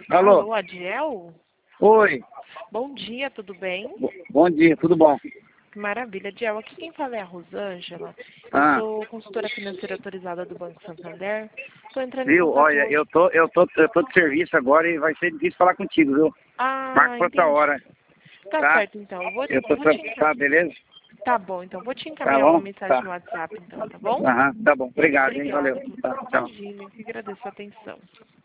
Alô? Alô, Adiel? Oi. Bom dia, tudo bem? Bom dia, tudo bom? Maravilha, Adiel. Aqui quem fala é a Rosângela. Eu Ah, sou consultora financeira autorizada do Banco Santander. Estou entrando em viu? contato Olha, hoje. eu tô de serviço agora e vai ser difícil falar contigo, viu? Marca Ah, pra outra entendi. hora, Tá tá? certo, então. Eu vou, Eu tô, vou te encaminhar. tá, beleza? Tá bom, então. Vou te Tá encaminhar uma bom? mensagem Tá. no WhatsApp, então, tá bom? Aham, tá bom. Obrigado, hein? Obrigada. Valeu. Tá, tchau. Imagina, eu que agradeço a atenção.